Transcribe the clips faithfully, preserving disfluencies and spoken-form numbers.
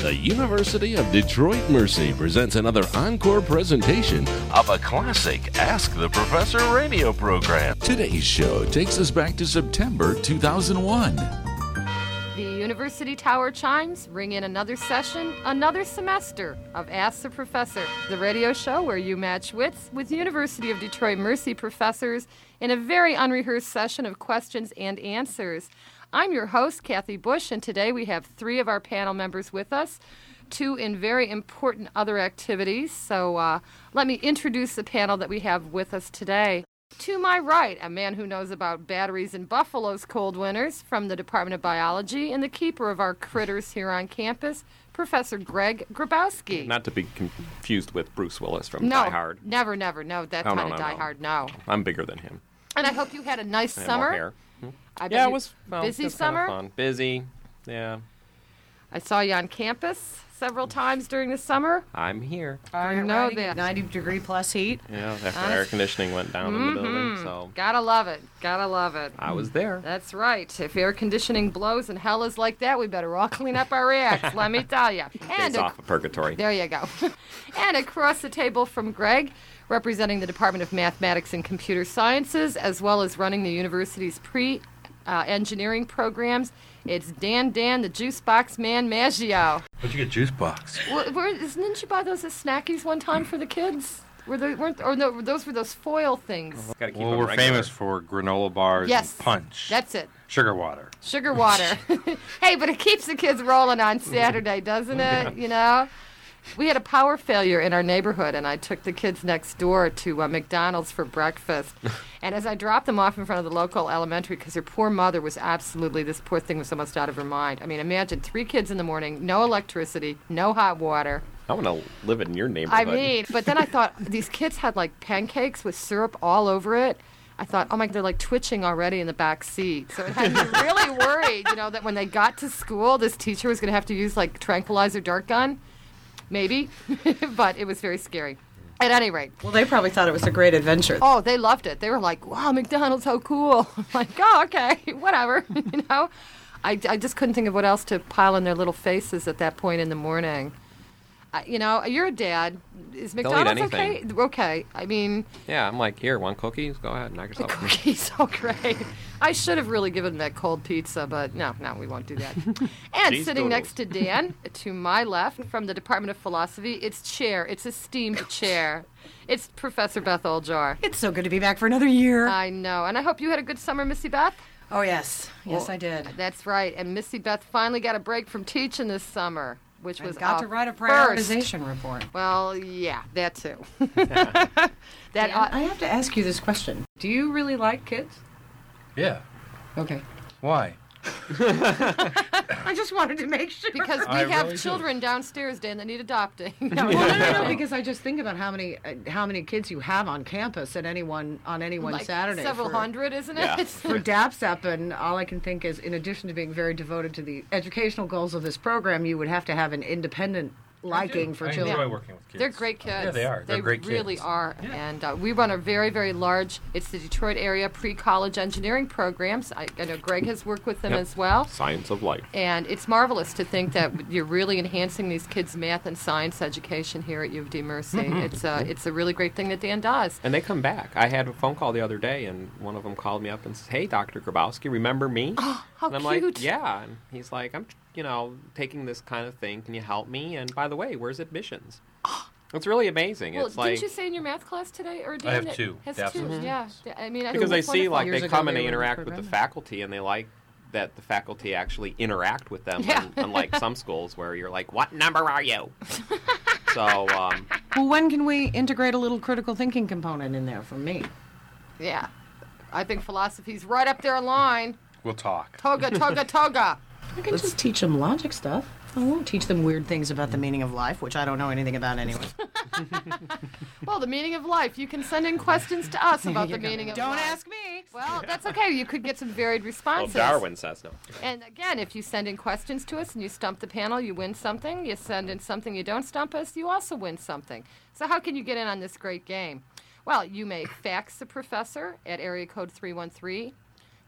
The University of Detroit Mercy presents another encore presentation of a classic Ask the Professor radio program. Today's show takes us back to September two thousand one. The University Tower chimes ring in another session, another semester of Ask the Professor, the radio show where you match wits with University of Detroit Mercy professors in a very unrehearsed session of questions and answers. I'm your host, Kathy Bush, and today we have three of our panel members with us, two in very important other activities. So uh, let me introduce the panel that we have with us today. To my right, a man who knows about batteries and buffaloes cold winters from the Department of Biology and the keeper of our critters here on campus, Professor Greg Grabowski. Not to be confused with Bruce Willis from no, Die Hard. Never, never, no, that oh, kind no, of no, Die no. Hard, no. I'm bigger than him. And I hope you had a nice And summer. more hair. Hmm? I bet Yeah, you- it was well, busy it was summer. Kind of fun. Busy, yeah. I saw you on campus several times during the summer. I'm here. I know that. ninety degree plus heat. Yeah, after Nice. air conditioning went down in the building, so Gotta love it. Gotta love it. I was there. That's right. If air conditioning blows and hell is like that, we better all clean up our acts, let me tell you. Days off of purgatory. There you go. And across the table from Greg, representing the Department of Mathematics and Computer Sciences, as well as running the university's pre-engineering programs, it's Dan Dan, the Juice Box Man Maggio. Where'd you get juice box? Well, where, didn't you buy those as snackies one time for the kids? Were they weren't? Or no, those were those foil things. Gotta keep Well, them we're regular. famous for granola bars Yes. and punch. That's it. Sugar water. Sugar water. Hey, but it keeps the kids rolling on Saturday, doesn't it? You know? We had a power failure in our neighborhood, and I took the kids next door to uh, McDonald's for breakfast. And as I dropped them off in front of the local elementary, because her poor mother was absolutely, this poor thing was almost out of her mind. I mean, imagine three kids in the morning, no electricity, no hot water. I want to live in your neighborhood. I mean, but then I thought, these kids had like pancakes with syrup all over it. I thought, oh my God, they're like twitching already in the back seat. So it had me really worried, you know, that when they got to school, this teacher was going to have to use like tranquilizer dart gun. Maybe, but it was very scary. At any rate. Well, they probably thought it was a great adventure. Oh, they loved it. They were like, wow, McDonald's, how cool. I'm like, oh, okay, whatever, you know. I, I just couldn't think of what else to pile in their little faces at that point in the morning. Uh, you know, you're a dad. Is They'll eat McDonald's okay? anything. Okay. I mean, Yeah, I'm like, here, want cookies? Go ahead, knock the yourself. cookies, oh great. I should have really given them that cold pizza, but no, no, we won't do that. And Cheese sitting doodles. next to Dan, to my left, from the Department of Philosophy, it's chair. It's esteemed chair. It's Professor Beth Oljar. It's so good to be back for another year. I know. And I hope you had a good summer, Missy Beth. oh, yes. Yes, Well, I did. That's right. And Missy Beth finally got a break from teaching this summer, which I was got a to write a first. prioritization report. Well, yeah, that too. that Dan, uh, I have to ask you this question. Do you really like kids? Yeah. Okay. Why? I just wanted to make sure. because we I have really do. children downstairs, Dan, that need adopting. No, well, no, no, no, because I just think about how many uh, how many kids you have on campus at any one on any one Like Saturday. several for, hundred, isn't it? Yeah. It's- For DAPSEP, and all I can think is, in addition to being very devoted to the educational goals of this program, you would have to have an independent liking for I children. enjoy working with kids. They're great kids. Yeah, they are. They're they great really kids. are. Yeah. And uh, we run a very, very large, it's the Detroit area pre-college engineering programs. I, I know Greg has worked with them Yep. as well. Science of life. And it's marvelous to think that you're really enhancing these kids' math and science education here at U of D Mercy. Mm-hmm. It's, uh, it's a really great thing that Dan does. And they come back. I had a phone call the other day, and one of them called me up and said, hey, Doctor Grabowski, remember me? Oh, how and I'm cute. like, yeah. And he's like, I'm, you know, taking this kind of thing. Can you help me? And by the way, where's admissions? It's really amazing. Well, it's like, didn't you say in your math class today, or Dan? I have that two. Has That's two. what- Yeah. Yeah, I mean, I because think they it's see, wonderful. like, Years they ago, come and they they were in the interact with the program. faculty, and they like that the faculty actually interact with them, Yeah. un- unlike some schools where you're like, what number are you? So, um, Well, when can we integrate a little critical thinking component in there from me? Yeah. I think philosophy's right up their line. We'll talk. Toga, toga, toga. I can just teach them logic stuff. I won't teach them weird things about the meaning of life, which I don't know anything about anyway. Well, the meaning of life. You can send in questions to us about the meaning of Don't life. ask me. Well, that's okay. You could get some varied well, responses. Darwin says no. And again, if you send in questions to us and you stump the panel, you win something. You send in something you don't stump us, you also win something. So how can you get in on this great game? Well, you may fax the professor at area code three one three,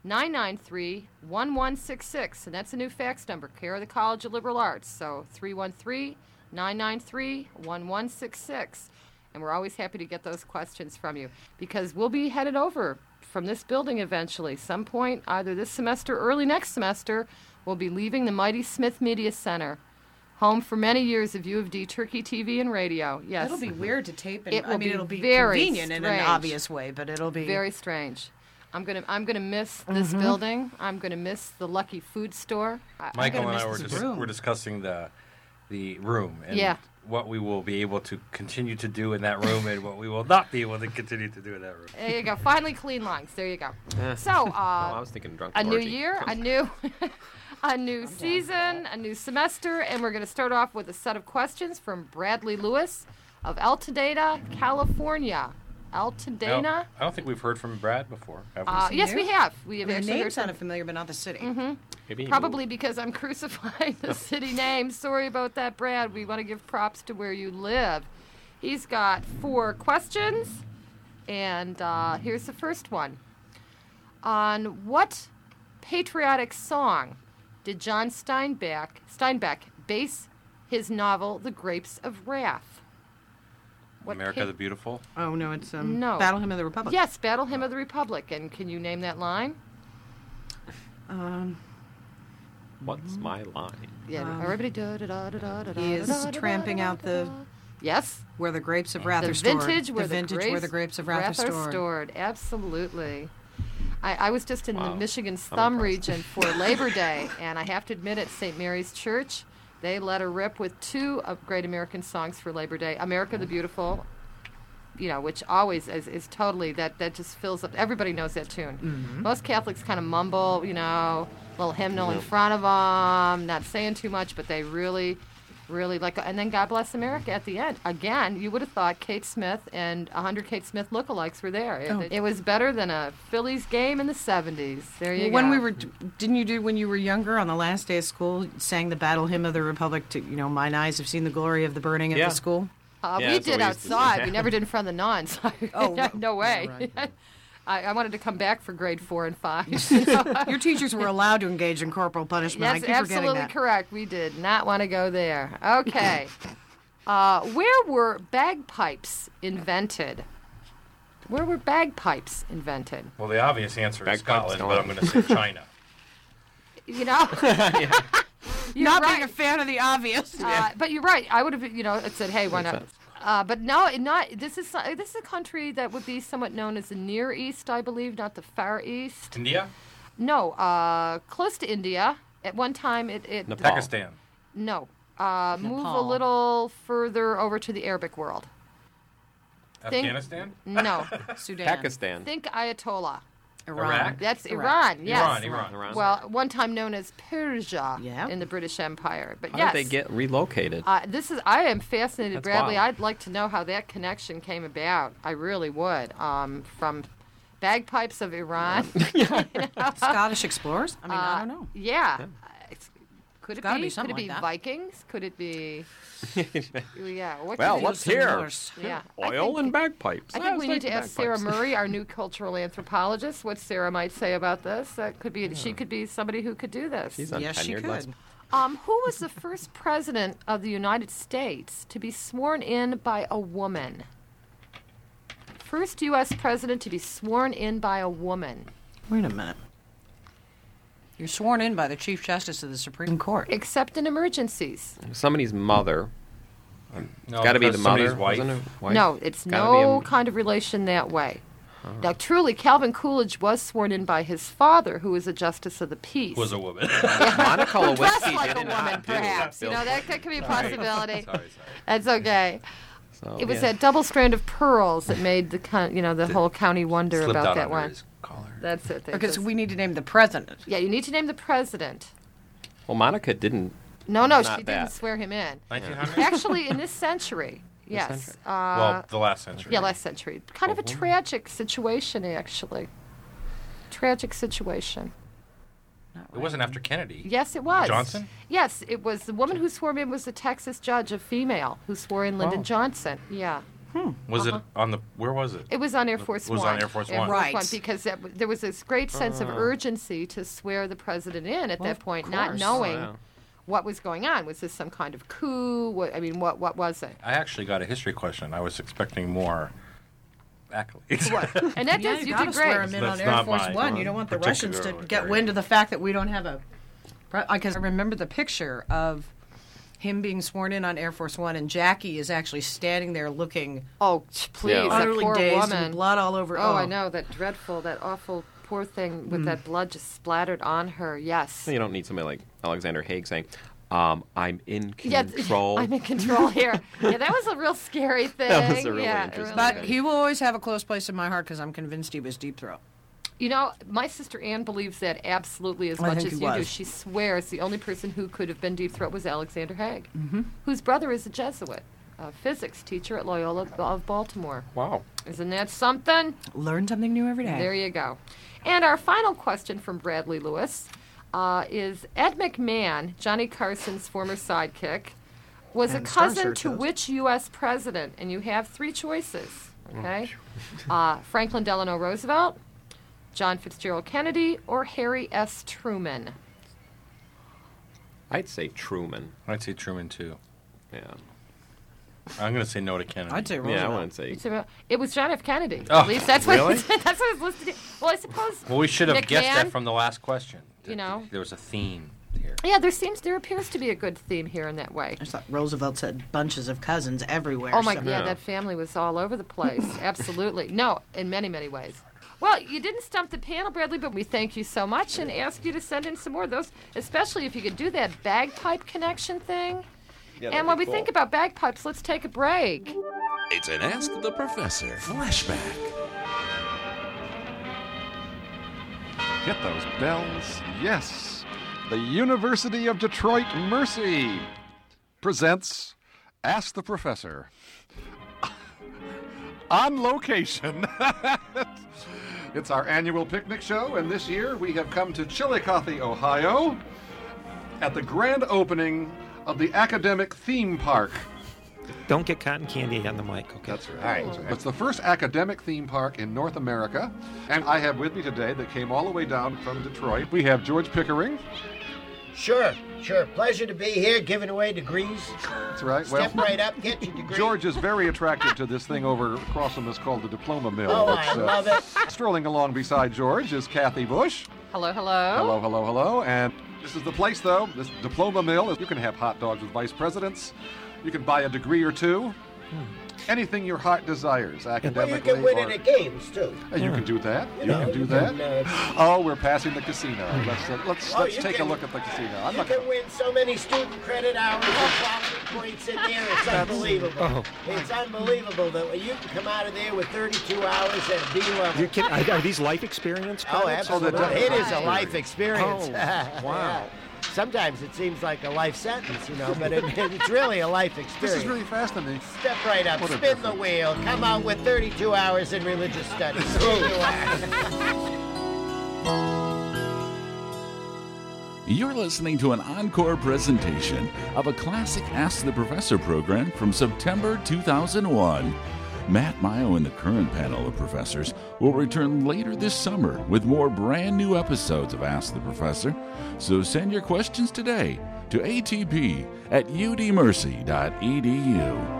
nine nine three, one one six six. And that's a new fax number, care of the College of Liberal Arts. So three one three, nine nine three, one one six six. And we're always happy to get those questions from you because we'll be headed over from this building eventually. Some point, either this semester or early next semester, we'll be leaving the mighty Smith Media Center, home for many years of U of D Turkey T V and radio. Yes. It'll be weird to tape. And, It I will mean, be it'll be very convenient in an strange. obvious way, but it'll be Very strange. I'm gonna I'm gonna miss this Mm-hmm. building. I'm gonna miss the Lucky Food Store. I- Michael gonna and I miss were, this dis- room. were discussing the the room and Yeah. what we will be able to continue to do in that room and what we will not be able to continue to do in that room. There you go. Finally, clean lines. There you go. So, uh, Oh, I was thinking drunk a new orgy. year, a new, a new season, a new semester, and we're going to start off with a set of questions from Bradley Lewis of Altadena, California. I don't, Altadena. I don't think we've heard from Brad before. Have we? Uh, yes, you? we have. We have Their actually name heard sounded from, familiar, but not the city. Maybe he probably moved. because I'm crucifying the city name. Sorry about that, Brad. We want to give props to where you live. He's got four questions, and uh, here's the first one. On what patriotic song did John Steinbeck, Steinbeck base his novel The Grapes of Wrath? What America pa- the Beautiful. Oh no, it's um, No. Battle Hymn of the Republic. Yes, Battle Hymn of the Republic. And can you name that line? Um, What's my line? Yeah, Um, everybody da da da da da da. he is da, da, da, tramping da, out da, the- da. Yes. where the grapes of wrath The are stored. vintage where the the, vintage grapes, where the grapes of wrath, are stored. Absolutely. I, I was just in Wow. the Michigan's I'm Thumb impressed. region for Labor Day, and I have to admit, at Saint Mary's Church, they let her rip with two of great American songs for Labor Day: "America the Beautiful," you know, which always is, is totally that that just fills up. Everybody knows that tune. Mm-hmm. Most Catholics kind of mumble, you know, little hymnal in front of them, not saying too much, but they really. Really like, and then God Bless America at the end. Again, you would have thought Kate Smith and a hundred Kate Smith lookalikes were there. It, Oh. it was better than a Phillies game in the seventies. There you Well, go. when we were, didn't you do when you were younger on the last day of school, sang the Battle Hymn of the Republic to, you know, mine eyes have seen the glory of the burning at Yeah. the school? uh, Yeah, we that's what did we used to do. outside. We never did in front of the nuns. Oh, no way. right, right. I, I wanted to come back for grade four and five. You know? Your teachers were allowed to engage in corporal punishment. I That's keep forgetting absolutely that. correct. We did not want to go there. Okay. uh, where were bagpipes invented? Where were bagpipes invented? Well, the obvious answer is Bagpipes Scotland, don't- but I'm going to say China. You know? You're Not right. being a fan of the obvious. Uh, but you're right. I would have, you know, said, "Hey, why not?" Uh, but no, it not. This is this is a country that would be somewhat known as the Near East, I believe, not the Far East. India? No, uh, close to India. At one time, it it Nepal. Pakistan. no. Uh, move a Nepal. little further over to the Arabic world. Think- Afghanistan? No, Sudan. Pakistan. think Ayatollah. Iran. Iraq? That's Iraq. Iran. Yes. Iran, Iran. Iran. Well, one time known as Persia Yeah. in the British Empire. But How yes. did they get relocated? Uh, this is. I am fascinated, That's Bradley. wild. I'd like to know how that connection came about. I really would. Um, from bagpipes of Iran. Scottish explorers? I mean, I Uh, don't know. Yeah. Uh, it's- Could it gotta be? be something Could it be like that. Vikings? Could it be? Yeah. What Well, could it what's be? here? Norse. Yeah. I Oil think- and bagpipes. I Ah, think we it's need to like ask Sarah bagpipes. Murray, our new cultural anthropologist, what Sarah might say about this. That could be. She could be somebody who could do this. She's Yes, she untenured. could. Let's- Um, who was the first president of the United States to be sworn in by a woman? First U S president to be sworn in by a woman, Wait a minute. You're sworn in by the Chief Justice of the Supreme Court. except in emergencies. Somebody's mother. No, Got to be the because mother. somebody's wife. Wasn't it? Wife? No, it's Gotta be no a- kind of relation that way. Now, truly, Calvin Coolidge was sworn in by his father, who was a justice of the peace. Was a woman. Monica Who dressed Lewinsky like a did not woman, do perhaps. You Bill- know, that, that could be a possibility. sorry, sorry. That's okay. So, It was yeah. that double strand of pearls that made the con- you know the whole county wonder Slipped about out that under one. his collar. That's it. They Okay, so just- we need to name the president. yeah, you need to name the president. Well, Monica didn't. No, no, Not she didn't that. swear him in. nineteen hundred? Actually, in this century, yes. century? Uh, Well, the last century. yeah, last century. Kind of a A woman? tragic situation, actually. Tragic situation. It wasn't after Kennedy. Yes, it was. Johnson? Yes, it was. The woman who swore in was the Texas judge, a female, who swore in Lyndon Oh. Johnson. Yeah. Was Uh-huh. it on the? Where was it? It was on Air Force It was One. on Air Force Air One. Force Right. One, because that, w- there was this great sense of urgency to swear the president in at Well, that of point, not course. knowing Oh, yeah. what was going on. Was this some kind of coup? What, I mean, what what was it? I actually got a history question. I was expecting more accolades. And that Yeah, does, you, you gotta did swear great. him in That's on Air not Force my, One. uh, You don't want the Russians to particular get area. wind of the fact that we don't have a. Because I remember the picture of him being sworn in on Air Force One, and Jackie is actually standing there looking Oh, t- please, Yeah. that utterly poor dazed woman. and blood all over. Oh, I know, that dreadful, that awful, poor thing with that blood just splattered on her. Yes. You don't need somebody like Alexander Haig saying, um, I'm in Yeah, control. I'm in control here. Yeah, that was a real scary thing. That was a really yeah, it interesting really But was. he will always have a close place in my heart because I'm convinced he was deep throat. You know, my sister Anne believes that absolutely as I much think as he you do. was. She swears the only person who could have been deep throat was Alexander Haig, mm-hmm. whose brother is a Jesuit, a physics teacher at Loyola of Baltimore. Wow. Isn't that something? Learn something new every day. There you go. And our final question from Bradley Lewis uh, is Ed McMahon, Johnny Carson's former sidekick, was And a Star cousin Search to host. which U S president? And you have three choices, okay? uh, Franklin Delano Roosevelt, John Fitzgerald Kennedy, or Harry S. Truman? I'd say Truman. I'd say Truman too. Yeah. I'm going to say no to Kennedy. I'd say Yeah, I Roosevelt. wouldn't say. It's about- It was John F. Kennedy. Oh, At least that's really? what that's what was listed. Well, I suppose. Well, we should have guessed that McMahon- from the last question. You know. There was a theme here. Yeah, there seems there appears to be a good theme here in that way. I just thought Roosevelt said bunches of cousins everywhere. Oh my, so- yeah, Yeah. that family was all over the place. Absolutely, no, in many, many ways. Well, you didn't stump the panel, Bradley, but we thank you so much and ask you to send in some more of those, especially if you could do that bagpipe connection thing. Yeah, And that'd when be we cool. think about bagpipes, let's take a break. It's an Ask the Professor flashback. Hit those bells. Yes. The University of Detroit Mercy presents Ask the Professor. On location. It's our annual picnic show, and this year we have come to Chillicothe, Ohio, at the grand opening of the Academic Theme Park. Don't get cotton candy on the mic, okay? That's right. All right. It's the first academic theme park in North America. And I have with me today, that came all the way down from Detroit, we have George Pickering. Sure, sure. Pleasure to be here, giving away degrees. That's right. Step right up, get your degree. George is very attracted to this thing over across from us called the Diploma Mill. Oh, It's, I love it. Strolling along beside George is Kathy Bush. Hello, hello. Hello, hello, hello. And this is the place, though. This Diploma Mill. Is, you can have hot dogs with vice presidents. You can buy a degree or two. Anything your heart desires, Well, you academically. can win or, it at games, too. Uh, You can do that. You, know, can do you that. can, uh, Oh, we're passing the casino. Let's uh, let's Oh, let's you take can- a look at the casino. I'm You not can gonna, win so many student credit hours and quality points in there. It's unbelievable. Oh. It's unbelievable that you can come out of there with thirty-two hours at B level. You can, are, are these life experience Oh, credits? absolutely. Oh, It is a Right. life experience. Oh, Yeah. wow. Sometimes it seems like a life sentence, you know, but it, it's really a life this experience. is really fascinating. Step right up, What a spin the difference. wheel, come out with thirty-two hours in religious studies. Here you are. You're listening to an encore presentation of a classic Ask the Professor program from September two thousand one. Matt Mayo and the current panel of professors will return later this summer with more brand new episodes of Ask the Professor. So send your questions today to A T P at U D mercy dot E D U.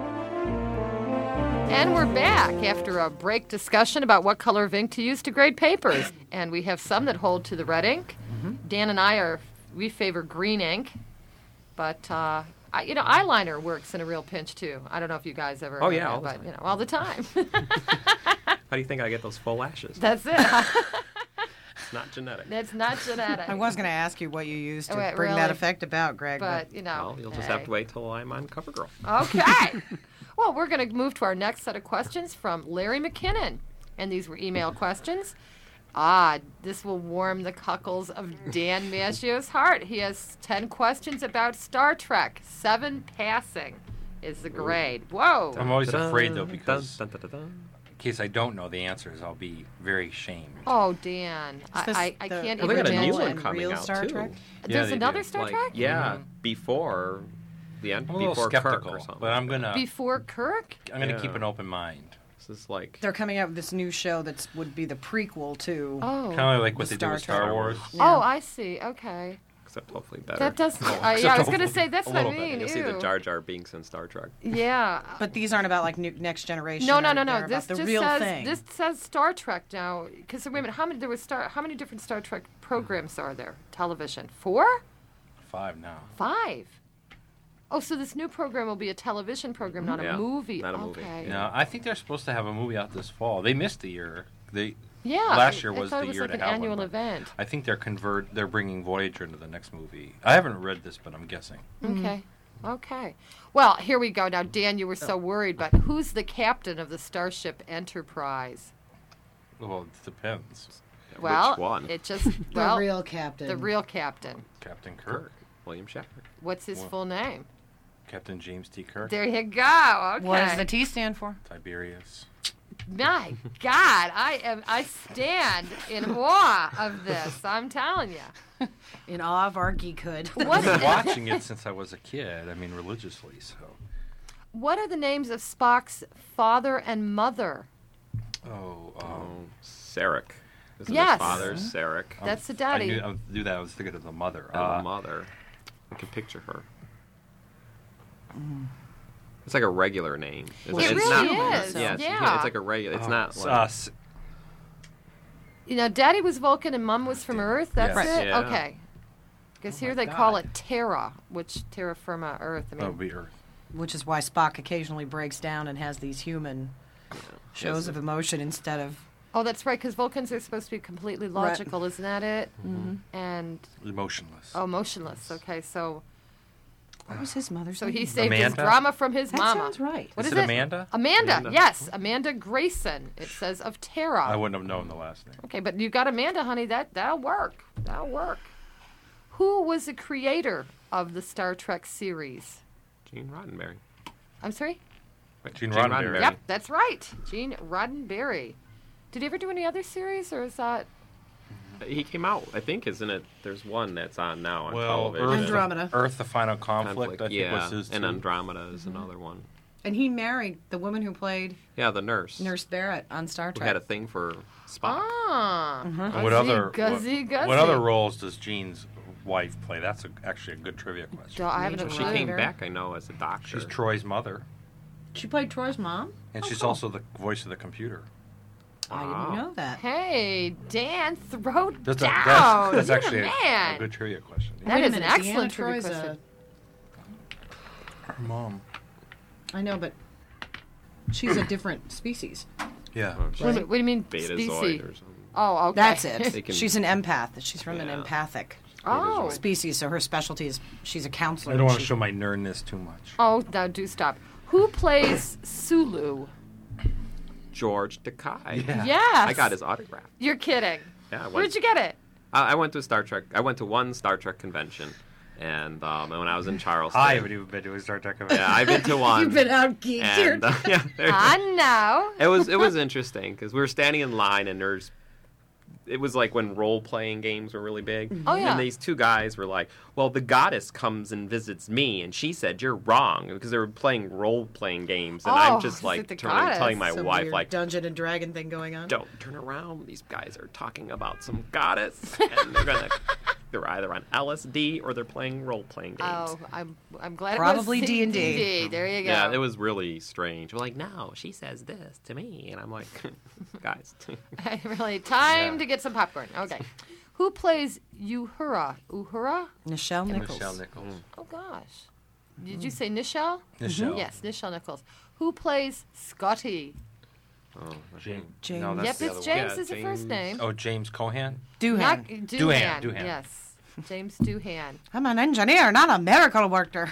And we're back after a break discussion about what color of ink to use to grade papers. And we have some that hold to the red ink. Dan and I are, we favor green ink. But, uh, I, you know, eyeliner works in a real pinch, too. I don't know if you guys ever... Oh, have yeah, that, all the but, time. you know, all the time. How do you think I get those full lashes? That's it. It's not genetic. That's not genetic. I was going to ask you what you used to Oh, wait, bring really? that effect about, Greg. But, you know... Well, you'll just hey. have to wait till I'm on CoverGirl. Okay. Well, we're going to move to our next set of questions from Larry McKinnon. And these were email questions. Ah, this will warm the cuckles of Dan Maggio's heart. He has ten questions about Star Trek. Seven passing is the grade. Whoa. I'm always Dun, afraid, though, dun, because dun, dun, dun, dun. in case I don't know the answers, I'll be very shamed. Oh, Dan. Is I, this I, I the can't Well, they even got a new imagine. one coming real out, Star too. Trek? There's they another do. Star Like, Trek? Yeah, Mhm. before the end I'm a little before skeptical, Kirk or something. but I'm gonna Before Kirk? I'm gonna Yeah. keep an open mind. This is like They're coming out with this new show that would be the prequel to. Oh. Kind of like what The they do with Star Star Trek. Wars. Oh, I see. Okay. except hopefully better. That does. Oh, Uh, except yeah, I was a- gonna say that's a what I little bit. mean. You'll see the Ew. Jar Jar Binks in Star Trek. Yeah. But these aren't about like new, next generation. No, no, or no, no. they're This about the just real says thing. this says Star Trek now. Because wait a minute, how many there was Star? How many different Star Trek programs are there? Television. Four? Five now. Five. Oh, so this new program will be a television program, not Yeah, a movie. not a movie, Okay. No, I think they're supposed to have a movie out this fall. They missed the year. They Yeah. last year I, was I thought the it was year like to an have annual one, but event. I think they're convert. They're bringing Voyager into the next movie. I haven't read this, but I'm guessing. Okay. Okay. Well, here we go. Now, Dan, you were so worried, but who's the captain of the Starship Enterprise? Well, it depends. Well, Which one? it just the well, real captain. the real captain. Captain Kirk. Kirk. William Shatner. What's his Well- full name? Captain James T. Kirk. There you go. Okay. What does the T stand for? Tiberius. My God, I am. I stand in awe of this. I'm telling you. In awe of our geekhood. I've What? been watching it since I was a kid. I mean, religiously. So. What are the names of Spock's father and mother? Oh. Um, Oh, Sarek. Isn't Yes. his father Sarek? That's the I daddy. knew I would do that. I was thinking of the mother. And Uh, the mother. I can picture her. It's like a regular name. Isn't It It's really not, is, Yeah, it's, yeah. it's like a regular. It's uh, not s- like. uh, s- You know, Daddy was Vulcan and Mom was from Earth. That's Yes. it. Yeah. Okay. Because here my they call God. it Terra, which terra firma Earth. I that mean, would be Earth. Which is why Spock occasionally breaks down and has these human shows Yes. of emotion instead of. oh, that's right. Because Vulcans are supposed to be completely Right. logical, isn't that it? Mm-hmm. And Emotionless. oh, motionless. Okay, so What was his mother's so name? he saved his Amanda? drama from his That mama. sounds right. What is is it it? Amanda? Amanda. Amanda. Yes, Amanda Grayson. It says of Terra. I wouldn't have known the last name. Okay, but you got Amanda, honey. That that'll work. That'll work. Who was the creator of the Star Trek series? Gene Roddenberry. I'm sorry. Right, Gene Roddenberry. Yep, that's right. Gene Roddenberry. Did he ever do any other series, or is that? He came out, I think, isn't it? There's one that's on now on Well, television. Earth, Andromeda. Earth, the Final Conflict. Conflict, I think yeah, was his and too. Andromeda is another one. And he married the woman who played Yeah, the nurse. Nurse Barrett on Star Who Trek. had a thing for Spock. Ah. And Guzzy, what other Guzzy, what, Guzzy. what other roles does Gene's wife play? That's a, actually a good trivia question. Do- I haven't Major She tried. came Rider. back, I know, as a doctor. She's Troy's mother, She played Troy's mom? and Oh, she's cool. also the voice of the computer. I Wow. didn't know that. Hey, Dan, throw That's, a, down. that's, that's You're actually the a, man. a good trivia question. That Wait a is an minute, excellent Deanna trivia Troy's question. Her mom. a- I know, but she's a different species. Yeah. Oh, What, she's do you mean- what do you mean Betazoid species? or something. Oh, okay. That's They it. can- She's an empath. She's from an Yeah. empathic Oh. species, so her specialty is she's a counselor. I don't want to She- show my nerdness too much. Oh, now do stop. Who plays Sulu? George Takei. Yeah. Yes. I got his autograph. You're kidding. Yeah, I went, Where'd you get it? I, I went to a Star Trek. I went to one Star Trek convention, and um, and when I was in Charleston. I haven't even been to a Star Trek event. Yeah, I've been to one. You've been out geeked here. and, uh, yeah, there- I know. it was it was interesting because we were standing in line and there's it was like when role playing games were really big. Oh, yeah. And these two guys were like, "Well, the goddess comes and visits me," and she said, "You're wrong," because they were playing role playing games, and Oh, I'm just is like it the turning, goddess? telling my Some wife weird like, Dungeon and Dragon thing going on. "Don't turn around. These guys are talking about some goddess, and they're gonna." They're either on L S D or they're playing role-playing games. Oh, I'm I'm glad Probably it was D and D. D. There you go. Yeah, it was really strange. We're like, no, she says this to me, and I'm like, guys. really time Yeah. to get some popcorn. Okay. Who plays Uhura? Uhura? Nichelle Nichols. Michelle Nichols. Oh gosh. Did you say Nichelle? Nichelle. Yes, Nichelle Nichols. Who plays Scotty? Oh, James. James. No, that's Yep, the it's other James Yeah, is the first James. name. one. Oh, James Cohan. Doohan. Not Doohan, Doohan. Doohan. Yes. James Doohan. I'm an engineer, not a miracle worker.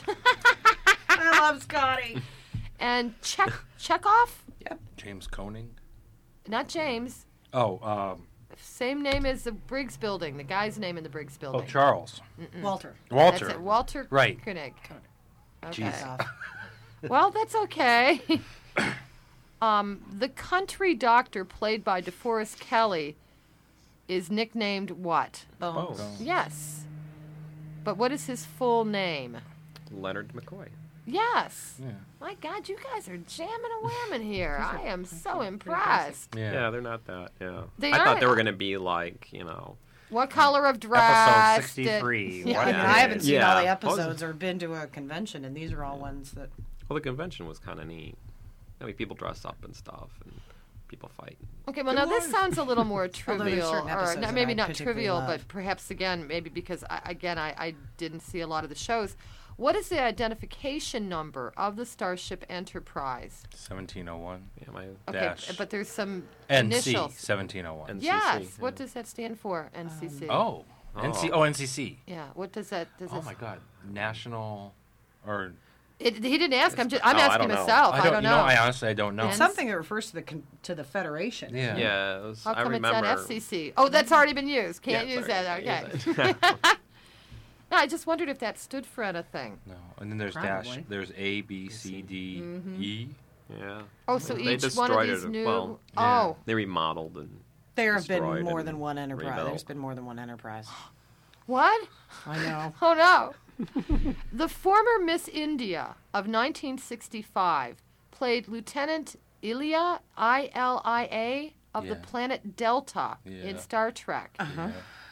I love Scotty. And Check Chekhov? James Koenig. Not James. Oh, um, Same name as the Briggs building, the guy's name in the Briggs oh, building. Charles. Walter. Walter. That's it. Walter Right. Koenig. Okay. Jeez. Well, that's okay. um, the country doctor played by DeForest Kelly is nicknamed what? Bones. Oh. Yes. But what is his full name? Leonard McCoy. Yes. Yeah. My God, you guys are jamming a whamming here. I am so impressed. Yeah. Yeah, they're not that. Yeah, They I thought aren't- they were going to be like, you know. What color of dress? Episode did- sixty-three. Yeah. What I, mean, I haven't seen Yeah. all the episodes or been to a convention, and these are all ones that. Well, the convention was kind of neat. I mean, people dress up and stuff, and people fight. Okay, well, now this sounds a little more Although there's trivial, certain or episodes not, that maybe I not particularly trivial, love. but perhaps again, maybe because I, again, I, I didn't see a lot of the shows. What is the identification number of the Starship Enterprise? seventeen oh one. Yeah, my Okay, Dash. but there's some N C initials. seventeen oh one. N C C, Yes. yeah. What does that stand for? N C C. Oh. Oh. N C. Oh, N C C. Yeah. What does that? Does Oh it, my God. National, or It, he didn't ask. I'm just. I'm Oh, I asking don't know. myself. I don't, don't you know. I honestly I don't know. And- It's something that refers to the con- to the Federation. Yeah. Yeah, it was, How I come it's remember. not F C C? Oh, that's already been used. Can't Yeah, use sorry, that. can't Okay. use it. No, I just wondered if that stood for anything. No. And then there's dash. Probably. There's A, B, C, D, E. Yeah. Oh, so They each one of destroyed these it, new. well, yeah. Oh, They remodeled and There have been Destroyed more and than one enterprise. rebuilt. There's been more than one enterprise. what? I know. Oh no. The former Miss India of nineteen sixty-five played Lieutenant Ilia, I L I A, of the Yeah. planet Delta in Yeah. Star Trek. Uh-huh.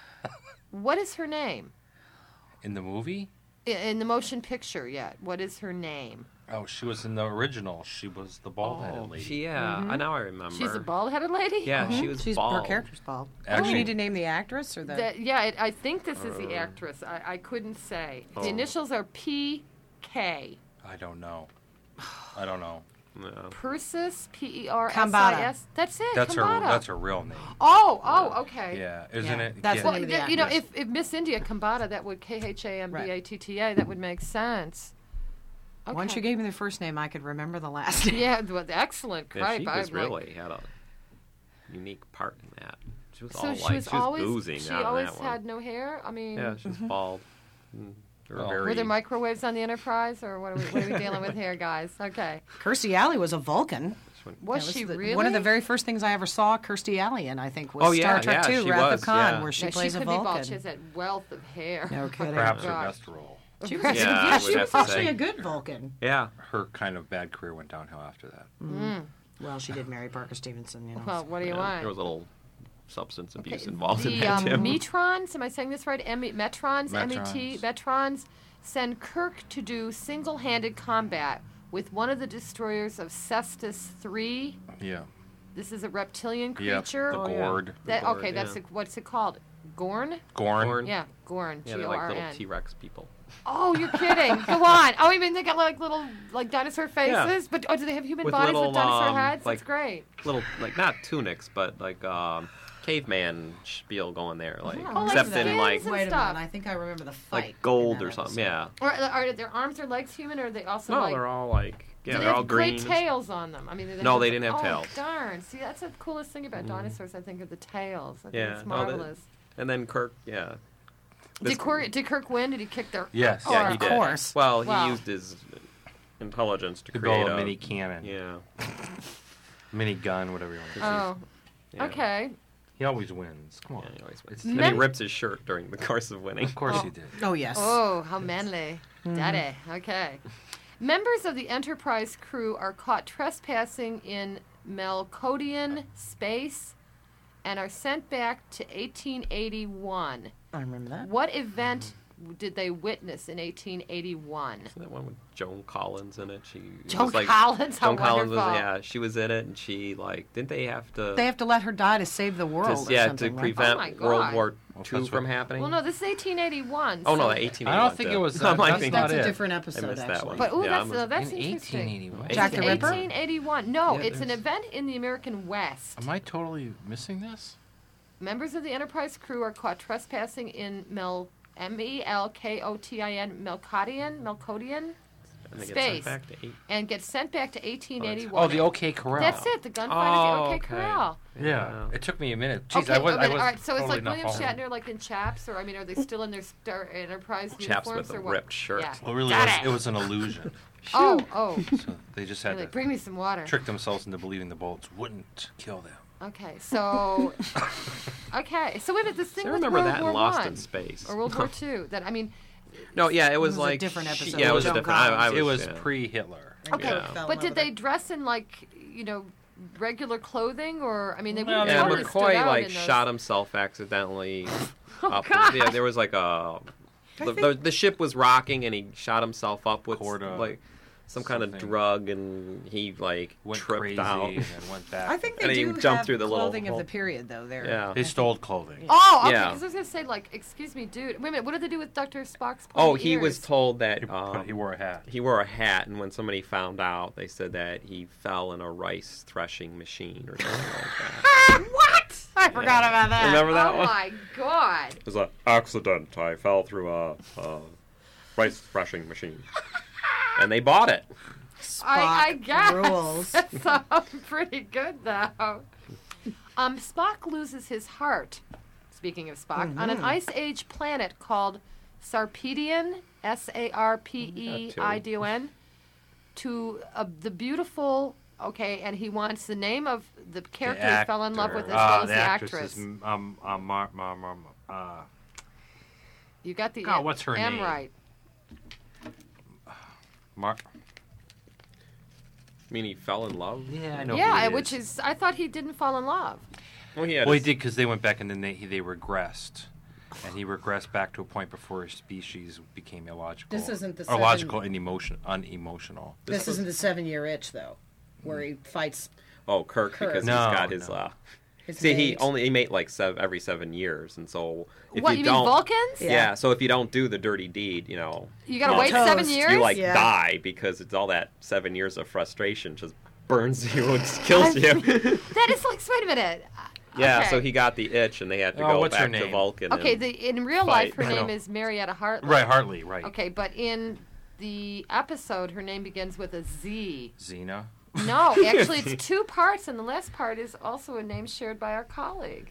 What is her name? In the movie? I- In the motion picture, yet. What is her name? Oh, she was in the original. She was the bald-headed oh, lady. she, yeah, I now I remember. She's a bald-headed lady? Yeah, she was She's bald. her character's bald. Do Actually- you need to name the actress or the? That, yeah, it, I think this is the Uh, actress. I, I couldn't say. Oh. The initials are P K. I don't know. I don't know. Yeah. Persis, P E R S I Kambata. S. That's it. That's her. Kambata. That's her real name. Oh, oh, okay. Yeah, isn't Yeah, it? that's yeah. the Well, name of the th- you know, actress. if, if Miss India Kambata, that would K H A M B A T T A, that would make sense. Okay. Once you gave me the first name, I could remember the last name. Yeah, well, excellent. Yeah, Cripe. she I was like- really had a unique part in that. She was So all she like was she was always oozing she out of always that one. had no hair. I mean, Yeah, she was bald. Mm, they were Well, very. were there microwaves on the Enterprise, or what are we, what are we dealing with here, guys? Okay, Kirstie Alley was a Vulcan. was, That she the- really One of the very first things I ever saw Kirstie Alley in, I think, was Oh, yeah, Star Trek yeah, two, she Wrath was, of Khan, yeah. where she yeah, plays she a could Vulcan. be bald. She has that wealth of hair. No kidding. Perhaps her God. best role. She was, Yeah, yeah, I would she have was to actually say. a good Vulcan. Yeah. Her kind of bad career went downhill after that. Well, she did marry Parker Stevenson, you know. Well, what do you yeah, want? There was a little substance abuse Okay, involved in the that um, too. Metrons, am I saying this right? M- Metrons, M E T, Metrons. Metrons, send Kirk to do single-handed combat with one of the destroyers of Cestus three. Yeah. This is a reptilian Yeah. creature. The Oh, yeah. Gord. That Gord, okay? That's yeah. a, what's it called? Gorn? Gorn. Gorn. Yeah, Gorn. Yeah, G they're O like R little N. T-Rex people. Oh, you're kidding! Go on. Oh, I mean they got like little like dinosaur faces, Yeah. but oh, do they have human With bodies little, with dinosaur um, heads? like- That's great. Little, like not tunics, but like um, caveman spiel going there, like Oh, like except in skins like and Wait a stuff. minute, I think I remember the fight. like gold in or that something. episode. Yeah. Or are their arms or legs human, or are they also No, like? they're all like yeah, do they they're all have green. great tails on them? I mean, do they No, have they the- didn't have oh, tails. Darn! See, that's the coolest thing about dinosaurs. I think are the tails. I think Yeah, it's no, they- marvelous. And then Kirk, yeah. This- Did Kirk, did Kirk win? Did he kick their? Yes. Oh, yeah, he of did. course. Well, he Wow. used his intelligence to Could create build a a mini cannon. Yeah. Mini gun, whatever you want to say. Oh, yeah. okay. He always wins. Come on. Yeah, he always wins. It's- And Men- he rips his shirt during the course of winning. Of course Oh. he did. Oh, yes. Oh, how manly. Daddy. Okay. Members of the Enterprise crew are caught trespassing in Melkodian space and are sent back to eighteen eighty-one. I remember that. What event did they witness in eighteen eighty-one? Isn't that one with Joan Collins in it? She it Joan was like, Collins, how Joan Collins was wonderful. yeah, she was in it, and she like didn't they have to They have to let her die to save the world. just, or yeah to something, right? prevent Oh my World God. War Well, Two that's from what- happening? Well, no, this is eighteen eighty-one. Oh no, so- the eighteen. I don't think it was. I'm that- like that's thinking- not That's a it. different I episode, missed that actually. one. But ooh, Yeah, that's, I'm- uh, that's In interesting. eighteen eighty-one. Jack It's the Ripper? eighteen eighty-one. No, Yeah, it's an there's- event in the American West. Am I totally missing this? Members of the Enterprise crew are caught trespassing in Mel M E L K O T I N Melkodian Melkodian And they get space. sent back to eight. and get sent back to eighteen eighty-one. Oh, the OK Corral. That's it. The gunfight Oh, is the OK okay. Corral. Yeah. It took me a minute. Jeez, Okay, I was. okay, I was all right. So it's totally like not William following. Shatner, like in chaps, or I mean, are they still in their Star Enterprise Chaps uniforms with a or what? ripped shirt. Yeah. Well, really, Got it was, it. it was an illusion. Oh, oh. So they just had Really, to bring me some water. trick themselves into believing the bullets wouldn't kill them. Okay, so okay, so wait a minute. This thing I with remember World that War in Lost One in Space. or World War Two. That I mean, No, yeah, it was, was a like different she- episode Yeah, it with was a Joan different. I, I Collins. was, It was yeah. pre-Hitler. Okay, Yeah. Fell in but love did with they her. dress in like you know regular clothing, or I mean they Well, wouldn't they And have were- totally stood McCoy out like in those. shot himself accidentally. Oh, up. God. Yeah, there was like a the, think- the, the ship was rocking and he shot himself up with Corda, like some kind of something. drug and he like Went tripped crazy out. and then went back. I think they And he do jumped have through the little clothing of hole. the period, though. There. Yeah. They stole clothing. Oh, okay. Yeah. Because I was gonna say like, excuse me, dude. Wait a minute. What did they do with Doctor Spock's? Oh, pointy he was ears? told that He, um, he wore a hat. he wore a hat, and when somebody found out, they said that he fell in a rice threshing machine or something like that. What? I forgot about that. Remember that oh one? my god. It was an accident. I fell through a, a rice threshing machine, and they bought it. I, I Spock guess. rules. That sounds pretty good, though. Um, Spock loses his heart, speaking of Spock, on an Ice Age planet called Sarpedion, S A R P E I D O N, to uh, the beautiful, okay, and he wants the name of the character he fell in love with as Ah, well as the actress. actress. Is, um, um, Mar- Mar- Mar- uh, You got the God, M- what's her M name? right. Mar- I mean, he fell in love. yeah, I know. Yeah, who he which is, I thought he didn't fall in love. Well, he had Well, he his- did because they went back and then they, they regressed. And he regressed back to a point before his species became illogical. This isn't the Or seven- logical and emotion, unemotional. This isn't the seven-year itch, though, where he fights. Oh, Kirk, Kirk. because No, he's got his. no. Uh, his see, he mate. only he mate like seven, every seven years, and so if What, you, you mean don't, Vulcans? Yeah. Yeah. So if you don't do the dirty deed, you know, You gotta well, wait seven Toast. years? you like Yeah. die because it's all that seven years of frustration just burns you and kills you. That is like, wait a minute. Yeah. Okay. So he got the itch, and they had to Oh, go what's her back to name? Vulcan. Okay, and- the, in real life, her fight. name I know. is Marietta Hartley. Right, Hartley, right. Okay, but in the episode, her name begins with a Z. Xena. No, actually, it's two parts, and the last part is also a name shared by our colleague.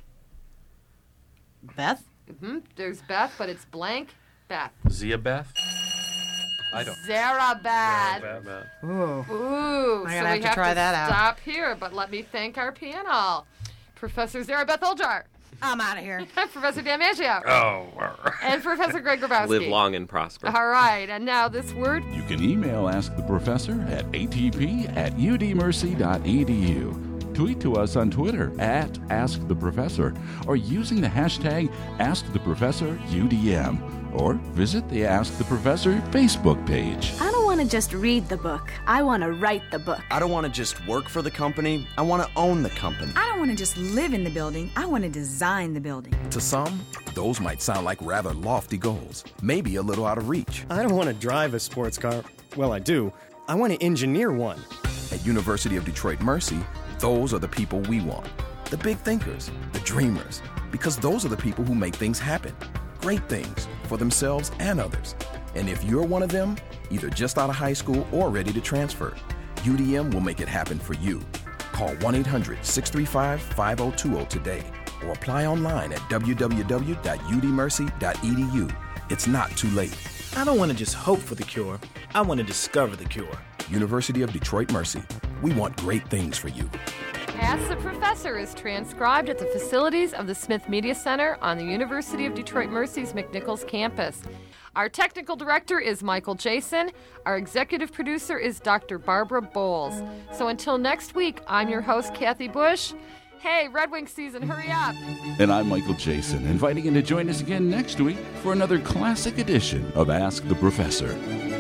Beth? hmm There's Beth, but it's blank Beth. Zia Beth? I don't. Zara Beth. Batman. Ooh. Ooh, I'm so gonna we have to have try to that out. stop here, but let me thank our panel. Professor Zara Beth Oljar, I'm out of here. Professor Dan Maggio, Oh. and Professor Greg Grabowski. Live long and prosper. All right, and now this word. You can email Ask the Professor at a t p at u d mercy dot e d u. Tweet to us on Twitter at Ask the Professor or using the hashtag Ask the Professor U D M, or visit the Ask the Professor Facebook page. I don't want to just read the book. I want to write the book. I don't want to just work for the company. I want to own the company. I don't want to just live in the building. I want to design the building. To some, those might sound like rather lofty goals, maybe a little out of reach. I don't want to drive a sports car. Well, I do. I want to engineer one. At University of Detroit Mercy, those are the people we want. The big thinkers, the dreamers, because those are the people who make things happen. Great things for themselves and others. And if you're one of them, either just out of high school or ready to transfer, U D M will make it happen for you. Call one eight hundred six three five five oh two oh today or apply online at w w w dot u d mercy dot e d u. It's not too late. I don't want to just hope for the cure. I want to discover the cure. University of Detroit Mercy. We want great things for you. Ask the Professor is transcribed at the facilities of the Smith Media Center on the University of Detroit Mercy's McNichols campus. Our technical director is Michael Jason. Our executive producer is Doctor Barbara Bowles. So until next week, I'm your host, Kathy Bush. Hey, Red Wing season, hurry up. And I'm Michael Jason, inviting you to join us again next week for another classic edition of Ask the Professor.